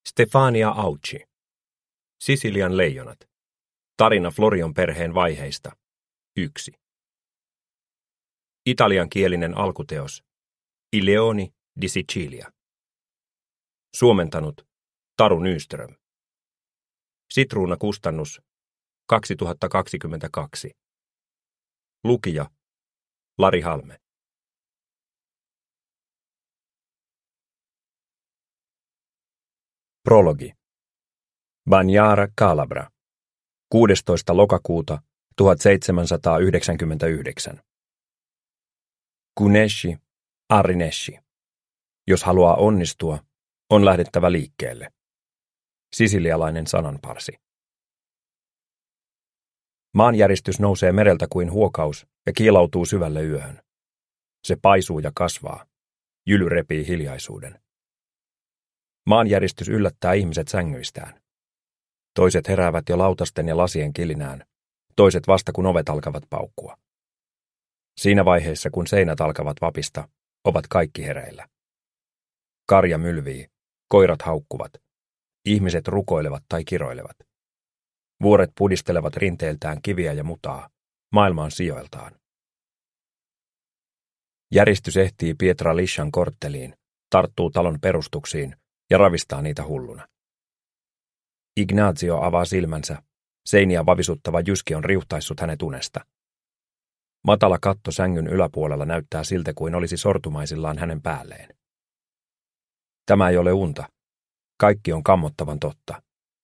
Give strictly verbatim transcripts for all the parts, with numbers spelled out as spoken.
Stefania Auci. Sisilian leijonat. Tarina Florion perheen vaiheista. yksi. Italiankielinen alkuteos. I Leoni di Sicilia. Suomentanut Taru Nyström. Sitruunakustannus kaksituhattakaksikymmentäkaksi. Lukija Lari Halme. Prologi. Bagnara Calabra. kuudestoista lokakuuta tuhatseitsemänsataayhdeksänkymmentäyhdeksän. Kunesci, arrinesci. Jos haluaa onnistua, on lähdettävä liikkeelle. Sisilialainen sananparsi. Maanjäristys nousee mereltä kuin huokaus ja kiilautuu syvälle yöhön. Se paisuu ja kasvaa. Jyly repii hiljaisuuden. Maanjäristys yllättää ihmiset sängyistään. Toiset heräävät jo lautasten ja lasien kilinään, toiset vasta kun ovet alkavat paukkua. Siinä vaiheessa, kun seinät alkavat vapista, ovat kaikki hereillä. Karja mylvii, koirat haukkuvat, ihmiset rukoilevat tai kiroilevat. Vuoret pudistelevat rinteiltään kiviä ja mutaa, maailmaan sijoiltaan. Järistys ehtii Pietra Liscian kortteliin, tarttuu talon perustuksiin ja ravistaa niitä hulluna. Ignazio avaa silmänsä, seiniä vavisuttava jyski on riuhtaissut hänet unesta. Matala katto sängyn yläpuolella näyttää siltä kuin olisi sortumaisillaan hänen päälleen. Tämä ei ole unta. Kaikki on kammottavan totta.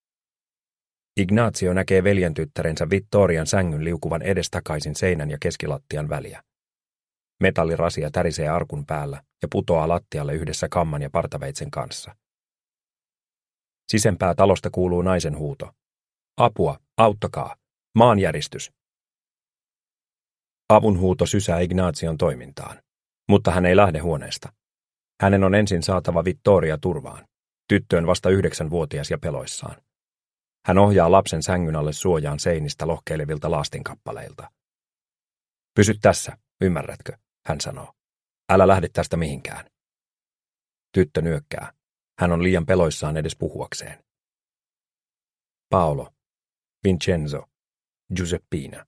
Ignazio näkee veljentyttärensä Vittorian sängyn liukuvan edestakaisin seinän ja keskilattian väliä. Metallirasia tärisee arkun päällä ja putoaa lattialle yhdessä kamman ja partaveitsen kanssa. Sisempää talosta kuuluu naisen huuto. Apua, auttakaa, maanjäristys. Avunhuuto sysää Ignazion toimintaan, mutta hän ei lähde huoneesta. Hänen on ensin saatava Vittoria turvaan. Tyttö on vasta yhdeksänvuotias ja peloissaan. Hän ohjaa lapsen sängyn alle suojaan seinistä lohkeilevilta laastinkappaleilta. Pysy tässä, ymmärrätkö, hän sanoo. Älä lähde tästä mihinkään. Tyttö nyökkää. Hän on liian peloissaan edes puhuakseen. Paolo, Vincenzo, Giuseppina.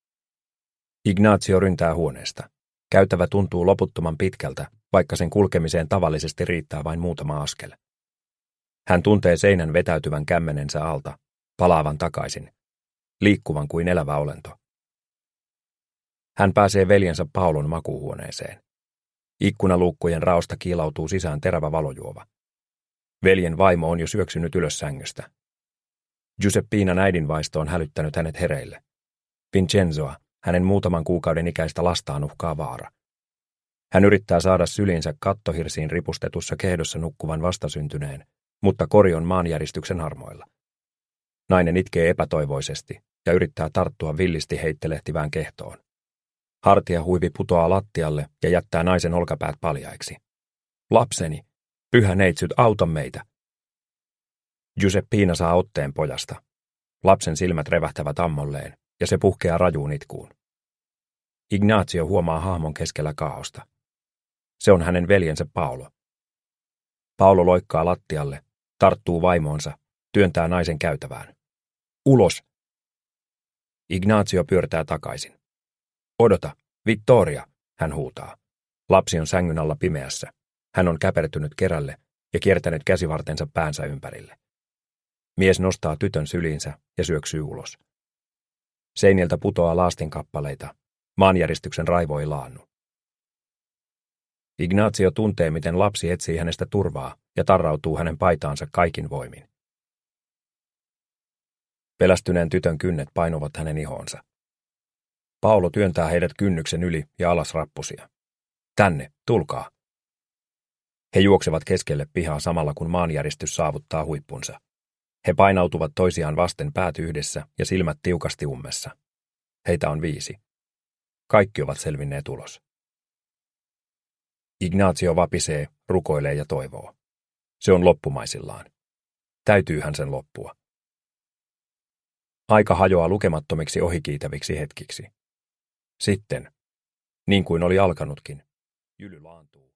Ignazio ryntää huoneesta. Käytävä tuntuu loputtoman pitkältä, vaikka sen kulkemiseen tavallisesti riittää vain muutama askel. Hän tuntee seinän vetäytyvän kämmenensä alta, palaavan takaisin, liikkuvan kuin elävä olento. Hän pääsee veljensä Paulon makuuhuoneeseen. Ikkunaluukkujen raosta kiilautuu sisään terävä valojuova. Veljen vaimo on jo syöksynyt ylös sängystä. Giuseppinan äidinvaisto on hälyttänyt hänet hereille. Vincenzoa, hänen muutaman kuukauden ikäistä lastaan uhkaa vaara. Hän yrittää saada syliinsä kattohirsiin ripustetussa kehdossa nukkuvan vastasyntyneen, mutta kori on maanjäristyksen harmoilla. Nainen itkee epätoivoisesti ja yrittää tarttua villisti heittelehtivään kehtoon. Hartiahuivi putoaa lattialle ja jättää naisen olkapäät paljaiksi. Lapseni! Pyhä neitsyt, auta meitä! Giuseppina saa otteen pojasta. Lapsen silmät revähtävät ammolleen ja se puhkeaa rajuun itkuun. Ignazio huomaa hahmon keskellä kaaosta. Se on hänen veljensä Paolo. Paolo loikkaa lattialle, tarttuu vaimoonsa, työntää naisen käytävään. Ulos! Ignazio pyörtää takaisin. Odota, Vittoria, hän huutaa. Lapsi on sängyn alla pimeässä. Hän on käpertynyt kerälle ja kiertänyt käsivartensa päänsä ympärille. Mies nostaa tytön syliinsä ja syöksyy ulos. Seiniltä putoaa laastinkappaleita. Maanjäristyksen raivo ei laannu. Ignazio tuntee, miten lapsi etsii hänestä turvaa ja tarrautuu hänen paitaansa kaikin voimin. Pelästyneen tytön kynnet painuvat hänen ihoonsa. Paolo työntää heidät kynnyksen yli ja alas rappusia. Tänne, tulkaa. He juoksevat keskelle pihaa samalla kun maanjäristys saavuttaa huippunsa. He painautuvat toisiaan vasten päät yhdessä ja silmät tiukasti ummessa. Heitä on viisi. Kaikki ovat selvinneet ulos. Ignazio vapisee, rukoilee ja toivoo. Se on loppumaisillaan. Täytyyhän sen loppua. Aika hajoaa lukemattomiksi ohikiitäviksi hetkiksi. Sitten, niin kuin oli alkanutkin, jyly laantuu.